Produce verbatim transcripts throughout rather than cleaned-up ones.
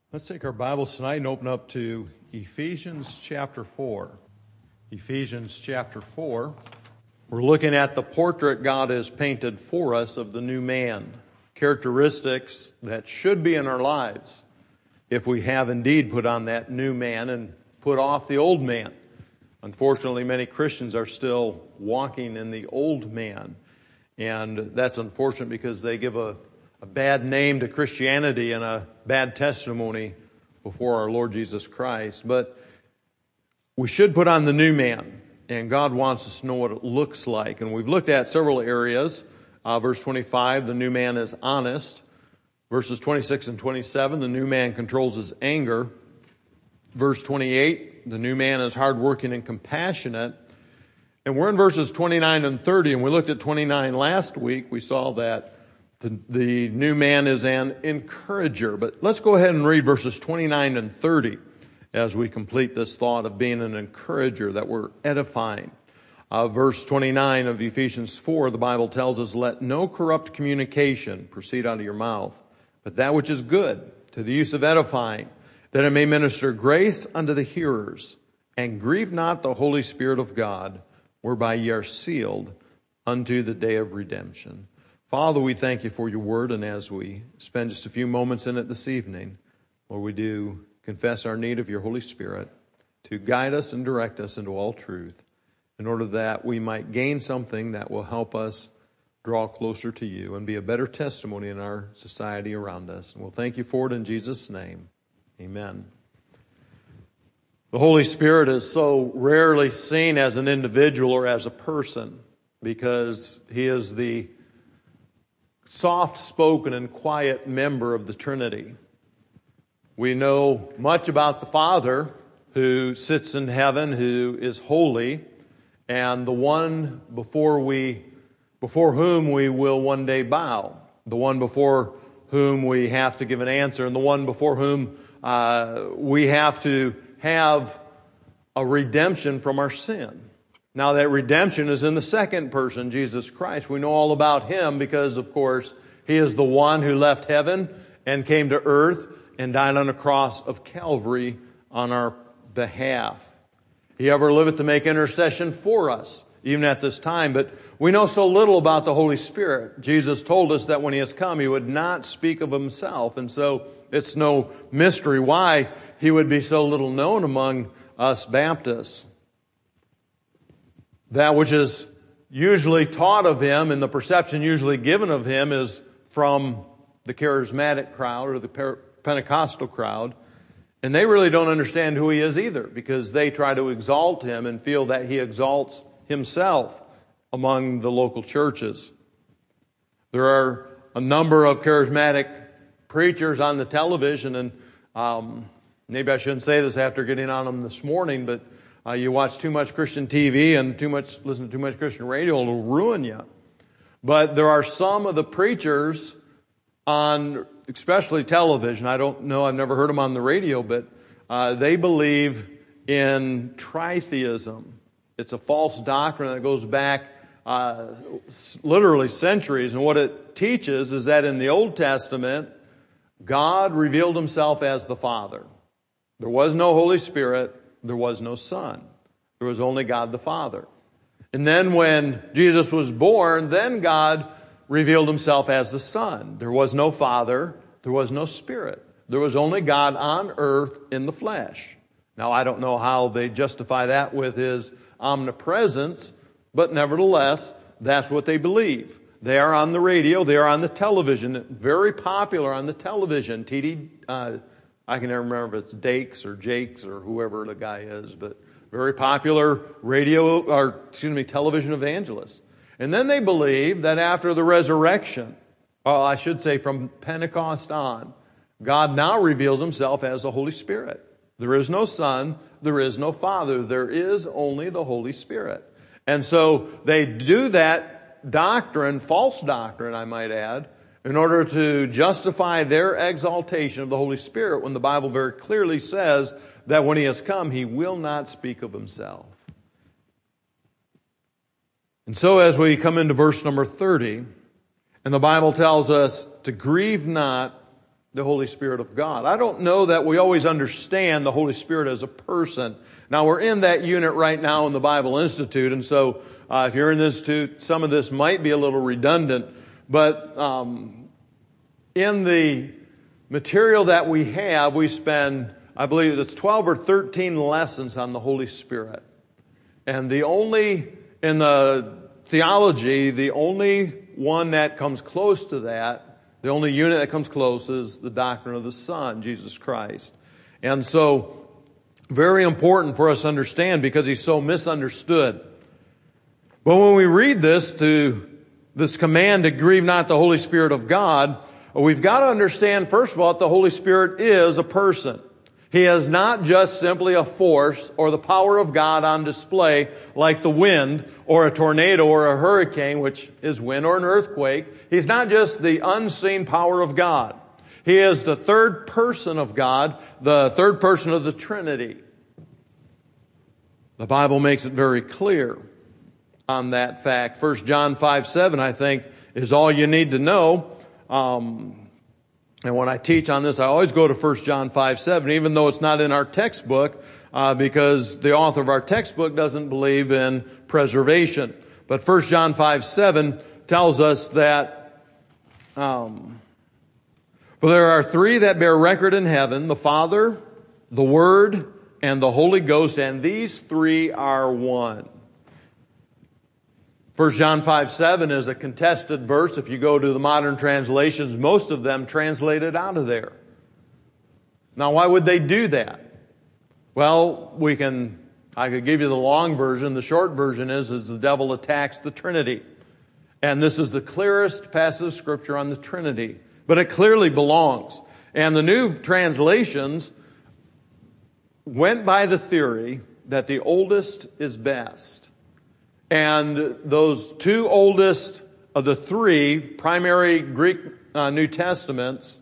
Let's take our Bibles tonight and open up to Ephesians chapter four. Ephesians chapter four. We're looking at the portrait God has painted for us of the new man. Characteristics that should be in our lives if we have indeed put on that new man and put off the old man. Unfortunately, many Christians are still walking in the old man. And that's unfortunate because they give a a bad name to Christianity and a bad testimony before our Lord Jesus Christ. But we should put on the new man, and God wants us to know what it looks like. And we've looked at several areas. Uh, verse twenty-five, the new man is honest. Verses twenty-six and twenty-seven, the new man controls his anger. Verse twenty-eight, the new man is hardworking and compassionate. And we're in verses twenty-nine and thirty, and we looked at twenty-nine last week. We saw that The, the new man is an encourager. But let's go ahead and read verses twenty-nine and thirty as we complete this thought of being an encourager, that we're edifying. Uh, verse twenty-nine of Ephesians four, the Bible tells us, "Let no corrupt communication proceed out of your mouth, but that which is good, to the use of edifying, that it may minister grace unto the hearers. And grieve not the Holy Spirit of God, whereby ye are sealed unto the day of redemption." Father, we thank you for your word, and as we spend just a few moments in it this evening, Lord, we do confess our need of your Holy Spirit to guide us and direct us into all truth, in order that we might gain something that will help us draw closer to you and be a better testimony in our society around us. And we'll thank you for it in Jesus' name. Amen. The Holy Spirit is so rarely seen as an individual or as a person because he is the soft-spoken and quiet member of the Trinity. We know much about the Father, who sits in heaven, who is holy, and the one before we, before whom we will one day bow, the one before whom we have to give an answer, and the one before whom uh, we have to have a redemption from our sin. Now that redemption is in the second person, Jesus Christ. We know all about him because, of course, he is the one who left heaven and came to earth and died on a cross of Calvary on our behalf. He ever liveth to make intercession for us, even at this time. But we know so little about the Holy Spirit. Jesus told us that when he has come, he would not speak of himself. And so it's no mystery why he would be so little known among us Baptists. That which is usually taught of him and the perception usually given of him is from the charismatic crowd or the Pentecostal crowd. And they really don't understand who he is either, because they try to exalt him and feel that he exalts himself among the local churches. There are a number of charismatic preachers on the television, and um, maybe I shouldn't say this after getting on them this morning, but Uh, you watch too much Christian T V and too much, listen to too much Christian radio, it'll ruin you. But there are some of the preachers on, especially television, I don't know, I've never heard them on the radio, but uh, they believe in tritheism. It's a false doctrine that goes back uh, literally centuries. And what it teaches is that in the Old Testament, God revealed himself as the Father. There was no Holy Spirit. There was no Son. There was only God the Father. And then when Jesus was born, then God revealed himself as the Son. There was no Father. There was no Spirit. There was only God on earth in the flesh. Now, I don't know how they justify that with his omnipresence, but nevertheless, that's what they believe. They are on the radio. They are on the television. Very popular on the television. T D Uh, I can never remember if it's Dakes or Jakes or whoever the guy is, but very popular radio, or excuse me, television evangelists. And then they believe that after the resurrection, or I should say from Pentecost on, God now reveals himself as the Holy Spirit. There is no Son, there is no Father, there is only the Holy Spirit. And so they do that doctrine, false doctrine I might add, in order to justify their exaltation of the Holy Spirit, when the Bible very clearly says that when he has come, he will not speak of himself. And so as we come into verse number thirty, and the Bible tells us to grieve not the Holy Spirit of God. I don't know that we always understand the Holy Spirit as a person. Now, we're in that unit right now in the Bible Institute, and so uh, if you're in this institute, some of this might be a little redundant, but um, in the material that we have, we spend, I believe it's twelve or thirteen lessons on the Holy Spirit. And the only, in the theology, the only one that comes close to that, the only unit that comes close is the doctrine of the Son, Jesus Christ. And so, very important for us to understand because He's so misunderstood. But when we read this to this command to grieve not the Holy Spirit of God, we've got to understand, first of all, that the Holy Spirit is a person. He is not just simply a force or the power of God on display like the wind or a tornado or a hurricane, which is wind or an earthquake. He's not just the unseen power of God. He is the third person of God, the third person of the Trinity. The Bible makes it very clear on that fact. First John five seven, I think, is all you need to know. Um, And when I teach on this, I always go to First John five seven, even though it's not in our textbook, uh, because the author of our textbook doesn't believe in preservation. But First John five seven tells us that, um, for there are three that bear record in heaven, the Father, the Word, and the Holy Ghost, and these three are one. First John five seven is a contested verse. If you go to the modern translations, most of them translate it out of there. Now, why would they do that? Well, we can, I could give you the long version. The short version is, is the devil attacks the Trinity. And this is the clearest passage of Scripture on the Trinity. But it clearly belongs. And the new translations went by the theory that the oldest is best. And those two oldest of the three primary Greek uh, New Testaments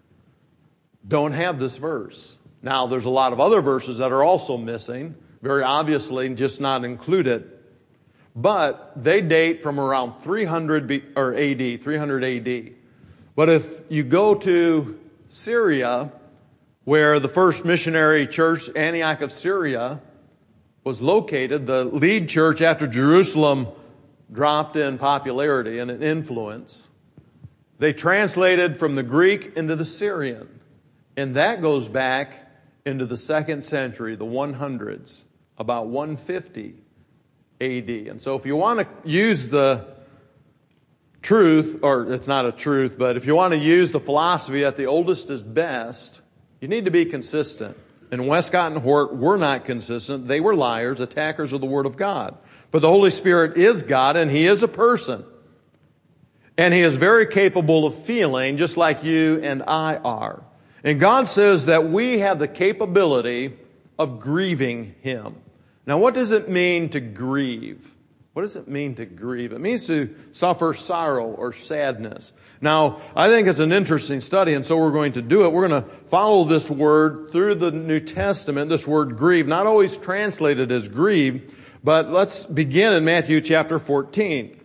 don't have this verse. Now, there's a lot of other verses that are also missing, very obviously, just not included. But they date from around three hundred B, or A D, three hundred A D. But if you go to Syria, where the first missionary church, Antioch of Syria, was located, the lead church after Jerusalem dropped in popularity and in influence, they translated from the Greek into the Syrian. And that goes back into the second century, the one hundreds, about one fifty A D. And so if you want to use the truth, or it's not a truth, but if you want to use the philosophy that the oldest is best, you need to be consistent. And Westcott and Hort were not consistent. They were liars, attackers of the Word of God. But the Holy Spirit is God, and He is a person. And He is very capable of feeling, just like you and I are. And God says that we have the capability of grieving Him. Now, what does it mean to grieve? What does it mean to grieve? It means to suffer sorrow or sadness. Now, I think it's an interesting study, and so we're going to do it. We're going to follow this word through the New Testament, this word grieve, not always translated as grieve, but let's begin in Matthew chapter fourteen.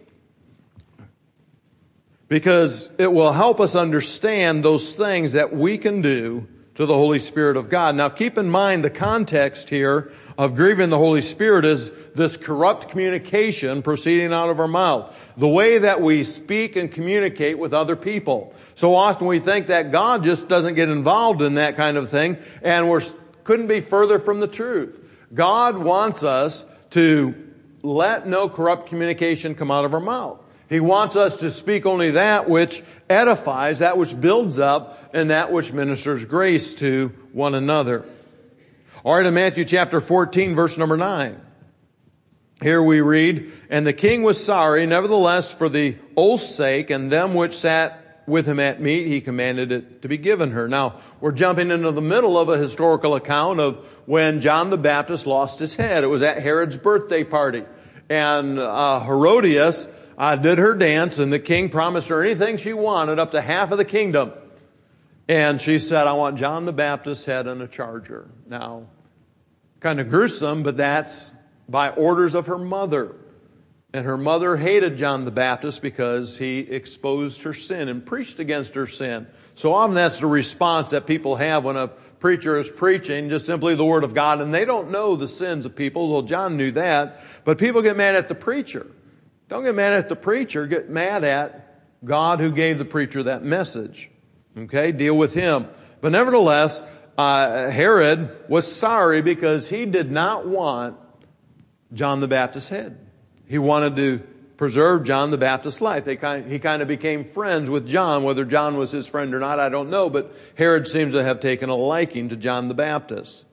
Because it will help us understand those things that we can do to the Holy Spirit of God. Now keep in mind the context here of grieving the Holy Spirit is this corrupt communication proceeding out of our mouth. The way that we speak and communicate with other people. So often we think that God just doesn't get involved in that kind of thing, and we couldn't be further from the truth. God wants us to let no corrupt communication come out of our mouth. He wants us to speak only that which edifies, that which builds up, and that which ministers grace to one another. All right, in Matthew chapter fourteen, verse number nine. Here we read, "And the king was sorry, nevertheless, for the oath's sake, and them which sat with him at meat, he commanded it to be given her." Now, we're jumping into the middle of a historical account of when John the Baptist lost his head. It was at Herod's birthday party. And uh, Herodias uh, did her dance, and the king promised her anything she wanted, up to half of the kingdom. And she said, "I want John the Baptist's head in a charger." Now, kind of gruesome, but that's by orders of her mother. And her mother hated John the Baptist because he exposed her sin and preached against her sin. So often that's the response that people have when a preacher is preaching just simply the Word of God, and they don't know the sins of people. Well, John knew that. But people get mad at the preacher. Don't get mad at the preacher. Get mad at God who gave the preacher that message. Okay? Deal with him. But nevertheless, uh, Herod was sorry because he did not want John the Baptist's head. He wanted to preserve John the Baptist's life. They kind, he kind of became friends with John. Whether John was his friend or not, I don't know. But Herod seems to have taken a liking to John the Baptist.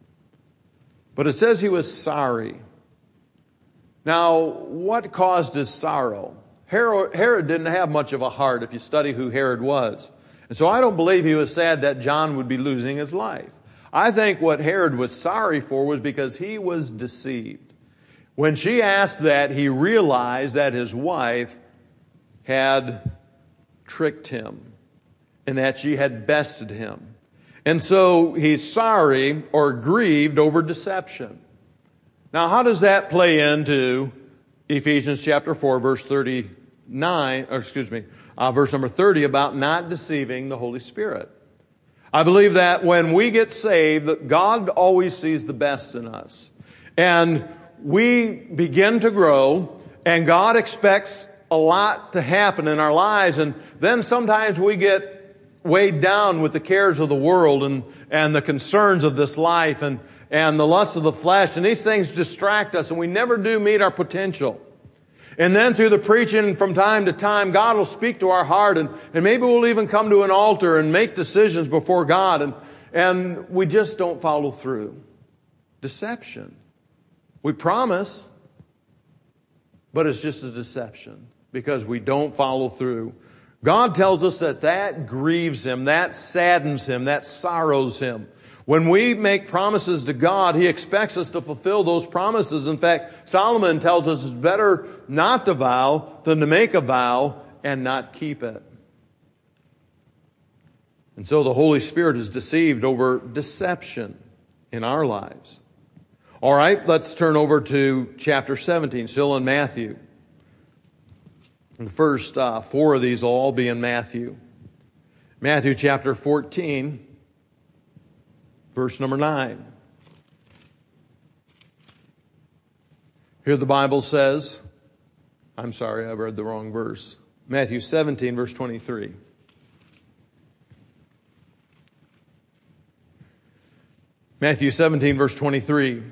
But it says he was sorry. Now, what caused his sorrow? Herod, Herod didn't have much of a heart if you study who Herod was. And so I don't believe he was sad that John would be losing his life. I think what Herod was sorry for was because he was deceived. When she asked that, he realized that his wife had tricked him and that she had bested him. And so he's sorry or grieved over deception. Now, how does that play into Ephesians chapter four, verse thirty-nine, or excuse me, uh, verse number thirty about not deceiving the Holy Spirit? I believe that when we get saved, that God always sees the best in us. And we begin to grow, and God expects a lot to happen in our lives, and then sometimes we get weighed down with the cares of the world and, and the concerns of this life and, and the lust of the flesh, and these things distract us, and we never do meet our potential. And then through the preaching from time to time, God will speak to our heart, and, and maybe we'll even come to an altar and make decisions before God, and, and we just don't follow through. Deception. We promise, but it's just a deception because we don't follow through. God tells us that that grieves Him, that saddens Him, that sorrows Him. When we make promises to God, He expects us to fulfill those promises. In fact, Solomon tells us it's better not to vow than to make a vow and not keep it. And so the Holy Spirit is deceived over deception in our lives. All right, let's turn over to chapter seventeen, still in Matthew. The first uh, four of these will all be in Matthew. Matthew chapter fourteen, verse number nine. Here the Bible says, I'm sorry, I read the wrong verse. Matthew seventeen, verse twenty-three. Matthew seventeen, verse twenty-three.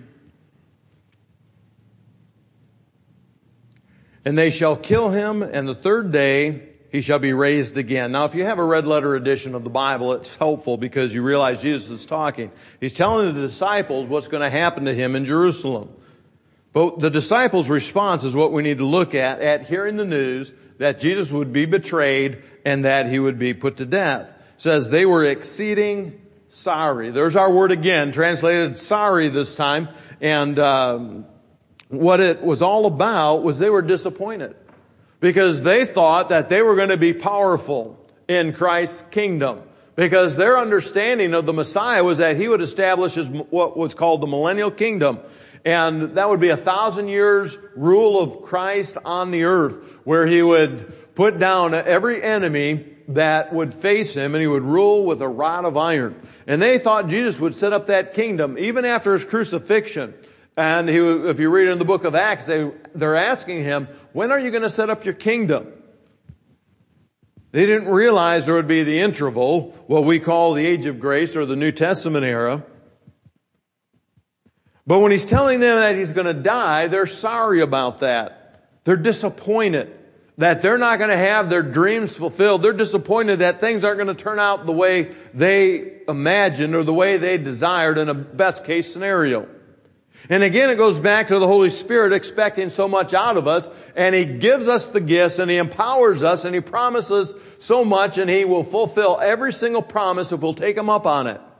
And they shall kill him, and the third day he shall be raised again. Now, if you have a red letter edition of the Bible, it's helpful because you realize Jesus is talking. He's telling the disciples what's going to happen to him in Jerusalem. But the disciples' response is what we need to look at, at hearing the news that Jesus would be betrayed and that he would be put to death. It says they were exceeding sorry. There's our word again, translated sorry this time. And um what it was all about was they were disappointed because they thought that they were going to be powerful in Christ's kingdom because their understanding of the Messiah was that he would establish his, what was called the millennial kingdom. And that would be a thousand years rule of Christ on the earth where he would put down every enemy that would face him and he would rule with a rod of iron. And they thought Jesus would set up that kingdom even after his crucifixion. And he, if you read in the book of Acts, they, they're asking him, when are you going to set up your kingdom? They didn't realize there would be the interval, what we call the age of grace or the New Testament era. But when he's telling them that he's going to die, they're sorry about that. They're disappointed that they're not going to have their dreams fulfilled. They're disappointed that things aren't going to turn out the way they imagined or the way they desired in a best case scenario. And again, it goes back to the Holy Spirit expecting so much out of us, and He gives us the gifts, and He empowers us, and He promises so much, and He will fulfill every single promise if we'll take Him up on it.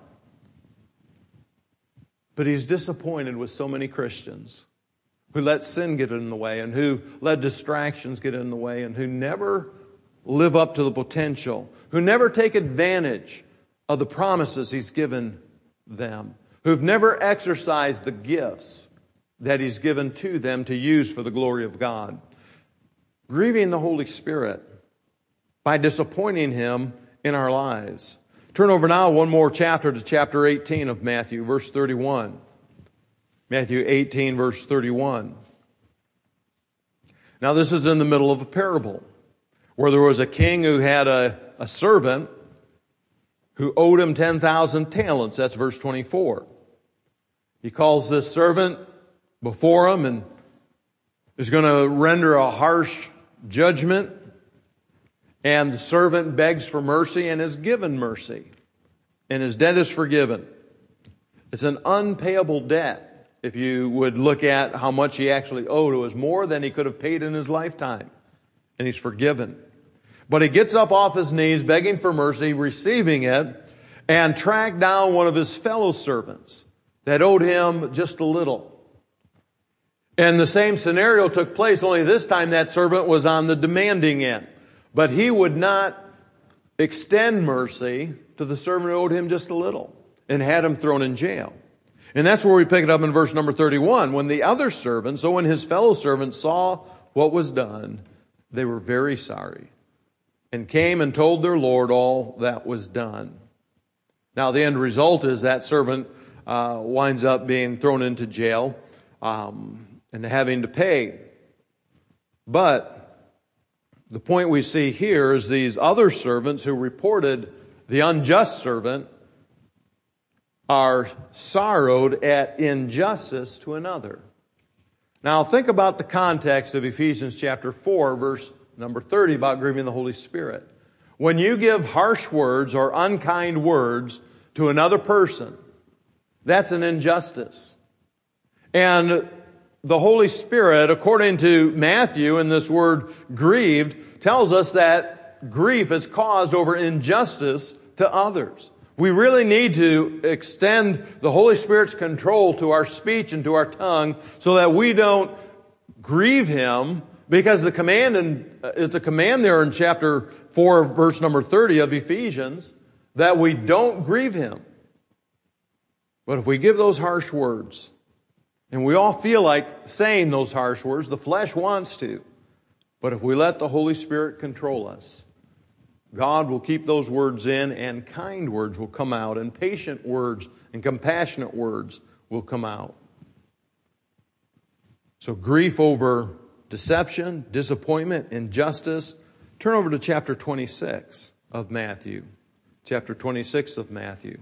But He's disappointed with so many Christians who let sin get in the way, and who let distractions get in the way, and who never live up to the potential, who never take advantage of the promises He's given them, who've never exercised the gifts that He's given to them to use for the glory of God. Grieving the Holy Spirit by disappointing Him in our lives. Turn over now one more chapter to chapter eighteen of Matthew, verse thirty-one. Matthew eighteen, verse thirty-one. Now this is in the middle of a parable where there was a king who had a, a servant who owed him ten thousand talents. That's verse twenty-four. He calls this servant before him and is going to render a harsh judgment. And the servant begs for mercy and is given mercy. And his debt is forgiven. It's an unpayable debt. If you would look at how much he actually owed, it was more than he could have paid in his lifetime. And he's forgiven. But he gets up off his knees, begging for mercy, receiving it, and tracked down one of his fellow servants that owed him just a little. And the same scenario took place, only this time that servant was on the demanding end. But he would not extend mercy to the servant who owed him just a little and had him thrown in jail. And that's where we pick it up in verse number thirty-one. When the other servants, so when his fellow servants saw what was done, they were very sorry and came and told their Lord all that was done. Now the end result is that servant uh, winds up being thrown into jail um, and having to pay. But the point we see here is these other servants who reported the unjust servant are sorrowed at injustice to another. Now think about the context of Ephesians chapter four, verse number thirty about grieving the Holy Spirit. When you give harsh words or unkind words to another person, that's an injustice. And the Holy Spirit, according to Matthew, in this word grieved, tells us that grief is caused over injustice to others. We really need to extend the Holy Spirit's control to our speech and to our tongue so that we don't grieve Him, because the command in, it's a command there in chapter four, verse number thirty of Ephesians, that we don't grieve Him. But if we give those harsh words, and we all feel like saying those harsh words, the flesh wants to. But if we let the Holy Spirit control us, God will keep those words in, and kind words will come out, and patient words and compassionate words will come out. So grief over deception, disappointment, injustice. Turn over to chapter twenty-six of Matthew. Chapter twenty-six of Matthew.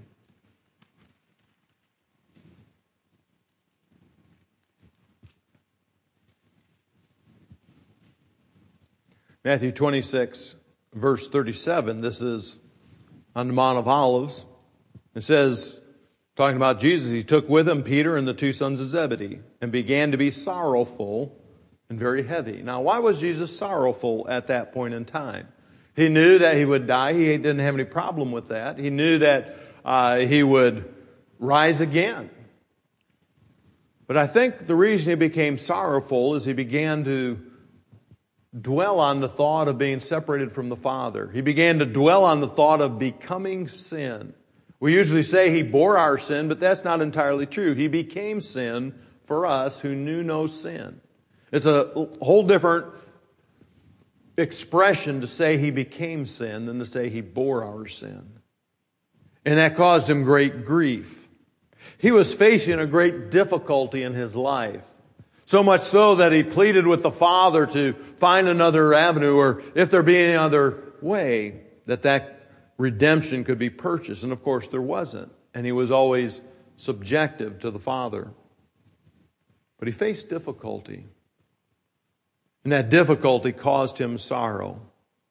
Matthew twenty-six, verse thirty-seven, this is on the Mount of Olives. It says, talking about Jesus, He took with Him Peter and the two sons of Zebedee and began to be sorrowful and very heavy. Now, why was Jesus sorrowful at that point in time? He knew that He would die. He didn't have any problem with that. He knew that uh, He would rise again. But I think the reason He became sorrowful is He began to dwell on the thought of being separated from the Father. He began to dwell on the thought of becoming sin. We usually say He bore our sin, but that's not entirely true. He became sin for us who knew no sin. It's a whole different expression to say He became sin than to say He bore our sin. And that caused Him great grief. He was facing a great difficulty in His life. So much so that He pleaded with the Father to find another avenue, or if there be any other way, that that redemption could be purchased. And of course there wasn't. And He was always subjective to the Father. But He faced difficulty. And that difficulty caused Him sorrow.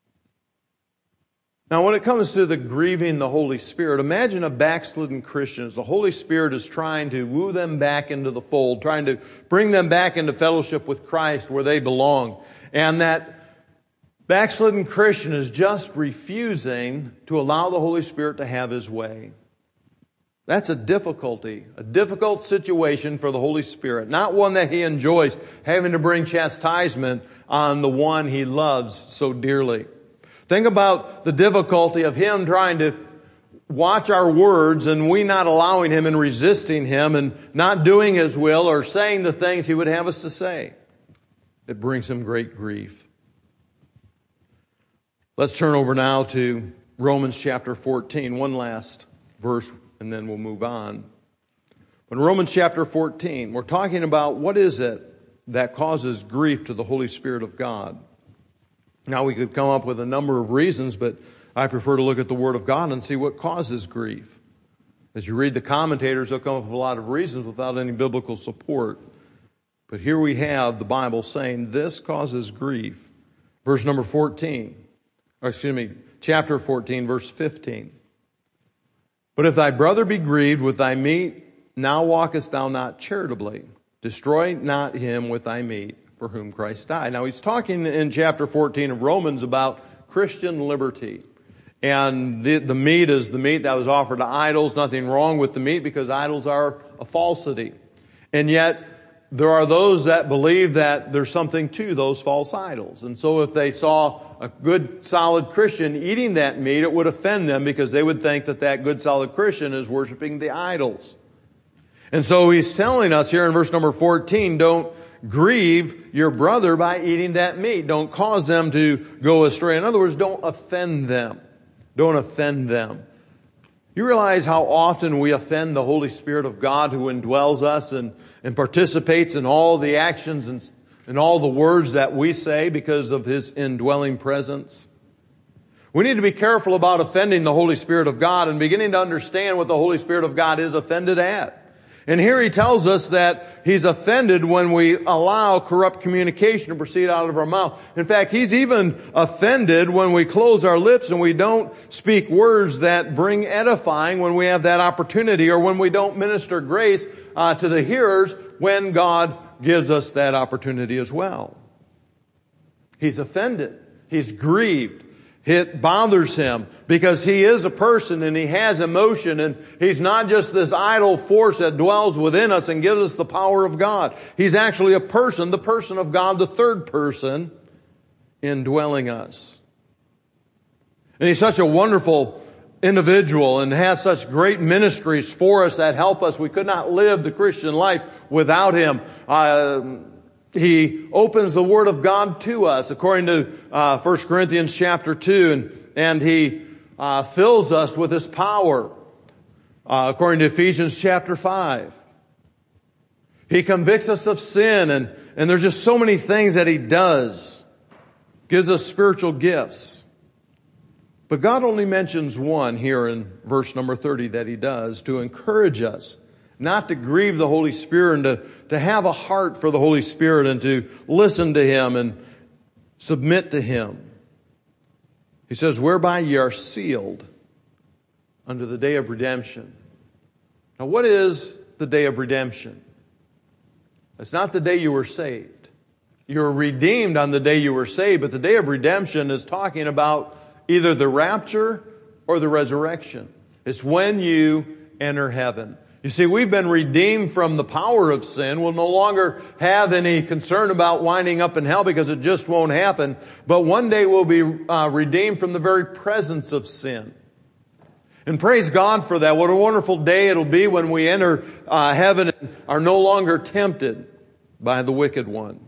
Now, when it comes to the grieving the Holy Spirit, imagine a backslidden Christian as the Holy Spirit is trying to woo them back into the fold, trying to bring them back into fellowship with Christ where they belong. And that backslidden Christian is just refusing to allow the Holy Spirit to have His way. That's a difficulty, a difficult situation for the Holy Spirit. Not one that He enjoys, having to bring chastisement on the one He loves so dearly. Think about the difficulty of Him trying to watch our words and we not allowing Him and resisting Him and not doing His will or saying the things He would have us to say. It brings Him great grief. Let's turn over now to Romans chapter fourteen, one last verse, and then we'll move on. In Romans chapter fourteen, we're talking about what is it that causes grief to the Holy Spirit of God. Now, we could come up with a number of reasons, but I prefer to look at the Word of God and see what causes grief. As you read the commentators, they'll come up with a lot of reasons without any biblical support. But here we have the Bible saying this causes grief. Verse number fourteen, or excuse me, chapter fourteen, verse fifteen. But if thy brother be grieved with thy meat, now walkest thou not charitably. Destroy not him with thy meat, for whom Christ died. Now he's talking in chapter fourteen of Romans about Christian liberty. And the, the meat is the meat that was offered to idols. Nothing wrong with the meat because idols are a falsity. And yet there are those that believe that there's something to those false idols. And so if they saw a good, solid Christian eating that meat, it would offend them because they would think that that good, solid Christian is worshiping the idols. And so he's telling us here in verse number fourteen, don't grieve your brother by eating that meat. Don't cause them to go astray. In other words, don't offend them. Don't offend them. You realize how often we offend the Holy Spirit of God who indwells us and, and participates in all the actions and, and all the words that we say because of His indwelling presence? We need to be careful about offending the Holy Spirit of God and beginning to understand what the Holy Spirit of God is offended at. And here he tells us that He's offended when we allow corrupt communication to proceed out of our mouth. In fact, He's even offended when we close our lips and we don't speak words that bring edifying when we have that opportunity, or when we don't minister grace uh, to the hearers when God gives us that opportunity as well. He's offended. He's grieved. It bothers Him because He is a person and He has emotion, and He's not just this idle force that dwells within us and gives us the power of God. He's actually a person, the person of God, the third person indwelling us. And He's such a wonderful individual and has such great ministries for us that help us. We could not live the Christian life without Him. Uh, He opens the Word of God to us, according to uh, First Corinthians chapter two, and, and He uh, fills us with His power, uh, according to Ephesians chapter five. He convicts us of sin, and, and there's just so many things that He does. Gives us spiritual gifts. But God only mentions one here in verse number thirty that He does, to encourage us not to grieve the Holy Spirit, and to, to have a heart for the Holy Spirit and to listen to Him and submit to Him. He says, whereby ye are sealed unto the day of redemption. Now, what is the day of redemption? It's not the day you were saved. You were redeemed on the day you were saved, but the day of redemption is talking about either the rapture or the resurrection. It's when you enter heaven. You see, we've been redeemed from the power of sin. We'll no longer have any concern about winding up in hell because it just won't happen. But one day we'll be uh, redeemed from the very presence of sin. And praise God for that. What a wonderful day it'll be when we enter uh, heaven and are no longer tempted by the wicked one.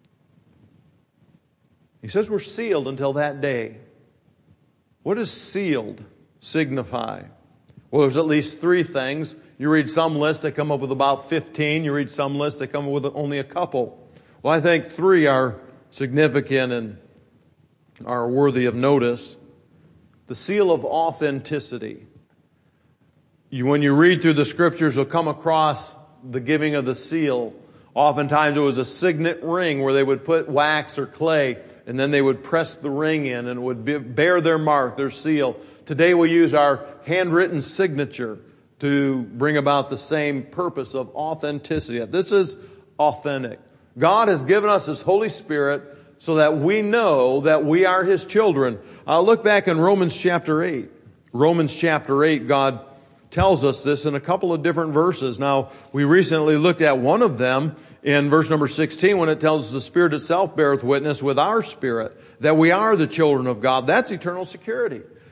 He says we're sealed until that day. What does sealed signify? Well, there's at least three things. You read some lists, they come up with about fifteen. You read some lists, they come up with only a couple. Well, I think three are significant and are worthy of notice. The seal of authenticity. You, when you read through the Scriptures, you'll come across the giving of the seal. Oftentimes it was a signet ring where they would put wax or clay, and then they would press the ring in, and it would be, bear their mark, their seal. Today we use our handwritten signature to bring about the same purpose of authenticity. This is authentic. God has given us His Holy Spirit so that we know that we are His children. Uh, look back in Romans chapter eight. Romans chapter eight, God tells us this in a couple of different verses. Now, we recently looked at one of them in verse number sixteen when it tells us the Spirit itself beareth witness with our spirit that we are the children of God. That's eternal security.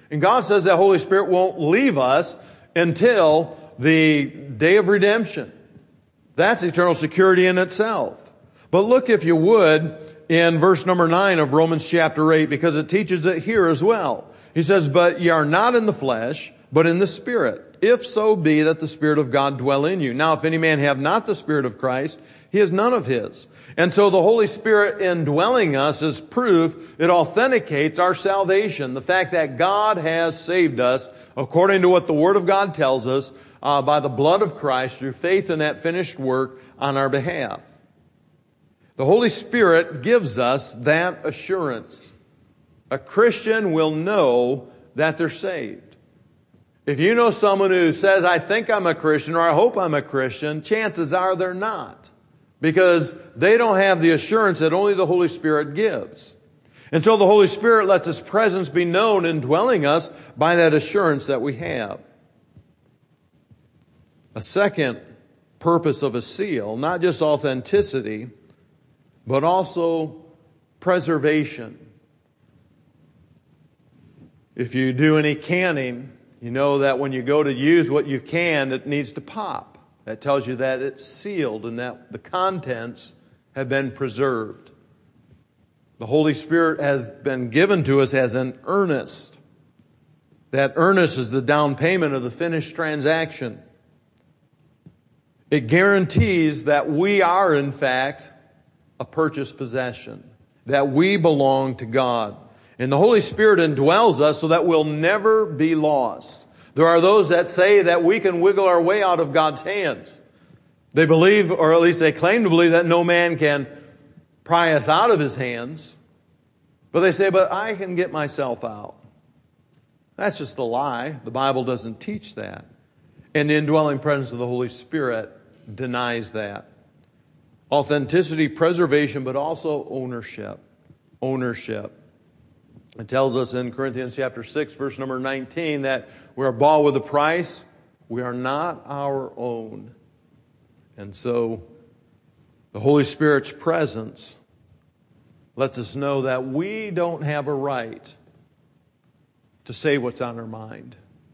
And God says that Holy Spirit won't leave us until the day of redemption. That's eternal security in itself. But look, if you would, in verse number nine of Romans chapter eight, because it teaches it here as well. He says, but ye are not in the flesh, but in the Spirit, if so be that the Spirit of God dwell in you. Now, if any man have not the Spirit of Christ, he is none of his. And so the Holy Spirit indwelling us is proof, it authenticates our salvation. The fact that God has saved us, according to what the Word of God tells us, uh, by the blood of Christ, through faith in that finished work on our behalf. The Holy Spirit gives us that assurance. A Christian will know that they're saved. If you know someone who says, I think I'm a Christian or I hope I'm a Christian, chances are they're not. Because they don't have the assurance that only the Holy Spirit gives. Until the Holy Spirit lets His presence be known indwelling us by that assurance that we have. A second purpose of a seal, not just authenticity, but also preservation. If you do any canning, you know that when you go to use what you've canned, it needs to pop. That tells you that it's sealed and that the contents have been preserved. The Holy Spirit has been given to us as an earnest. That earnest is the down payment of the finished transaction. It guarantees that we are, in fact, a purchased possession. That we belong to God. And the Holy Spirit indwells us so that we'll never be lost. There are those that say that we can wiggle our way out of God's hands. They believe, or at least they claim to believe, that no man can pry us out of His hands. But they say, but I can get myself out. That's just a lie. The Bible doesn't teach that. And the indwelling presence of the Holy Spirit denies that. Authenticity, preservation, but also ownership. Ownership. It tells us in Corinthians chapter six, verse number nineteen, that we are bought with a price. We are not our own. And so the Holy Spirit's presence lets us know that we don't have a right to say what's on our mind.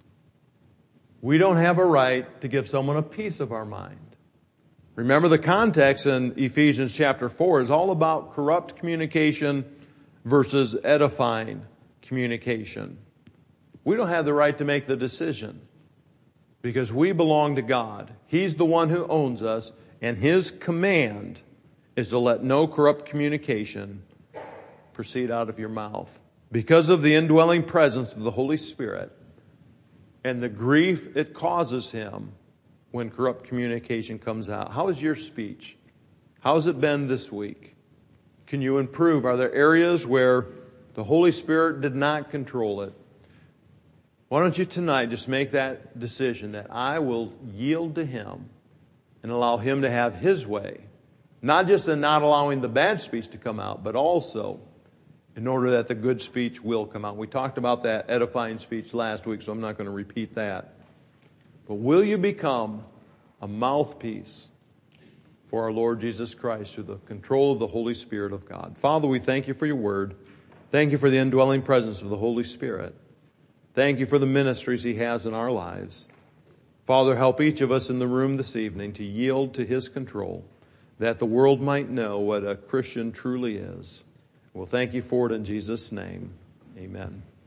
We don't have a right to give someone a piece of our mind. Remember, the context in Ephesians chapter four is all about corrupt communication versus edifying communication. We don't have the right to make the decision because we belong to God. He's the one who owns us, and His command is to let no corrupt communication proceed out of your mouth. Because of the indwelling presence of the Holy Spirit and the grief it causes Him when corrupt communication comes out. How is your speech? How's it been this week? Can you improve? Are there areas where the Holy Spirit did not control it? Why don't you tonight just make that decision that I will yield to Him and allow Him to have His way. Not just in not allowing the bad speech to come out, but also in order that the good speech will come out. We talked about that edifying speech last week, so I'm not going to repeat that. But will you become a mouthpiece for our Lord Jesus Christ through the control of the Holy Spirit of God? Father, we thank You for Your word. Thank You for the indwelling presence of the Holy Spirit. Thank You for the ministries He has in our lives. Father, help each of us in the room this evening to yield to His control, that the world might know what a Christian truly is. We'll thank You for it in Jesus' name. Amen.